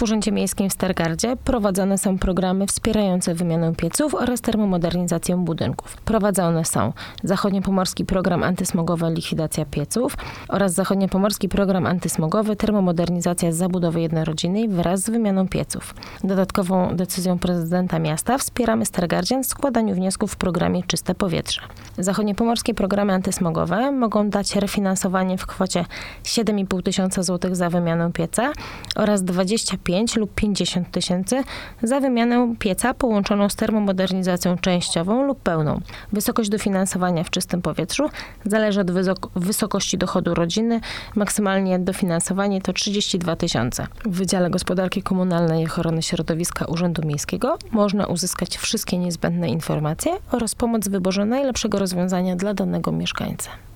w Urzędzie Miejskim w Stargardzie prowadzone są programy wspierające wymianę pieców oraz termomodernizację budynków. Prowadzone są Zachodniopomorski Program Antysmogowy Likwidacja Pieców oraz Zachodniopomorski Program Antysmogowy Termomodernizacja zabudowy jednorodzinnej wraz z wymianą pieców. Dodatkową decyzją prezydenta miasta wspieramy Stargardzian w składaniu wniosków w programie Czyste Powietrze. Zachodniopomorskie programy antysmogowe mogą dać refinansowanie w kwocie 7,5 tysiąca złotych za wymianę pieca oraz 25 lub 50 tysięcy za wymianę pieca połączoną z termomodernizacją częściową lub pełną. Wysokość dofinansowania w czystym powietrzu zależy od wysokości dochodu rodziny. Maksymalnie dofinansowanie to 32 tysiące. W Wydziale Gospodarki Komunalnej i Ochrony Środowiska Urzędu Miejskiego można uzyskać wszystkie niezbędne informacje oraz pomoc w wyborze najlepszego rozwiązania dla danego mieszkańca.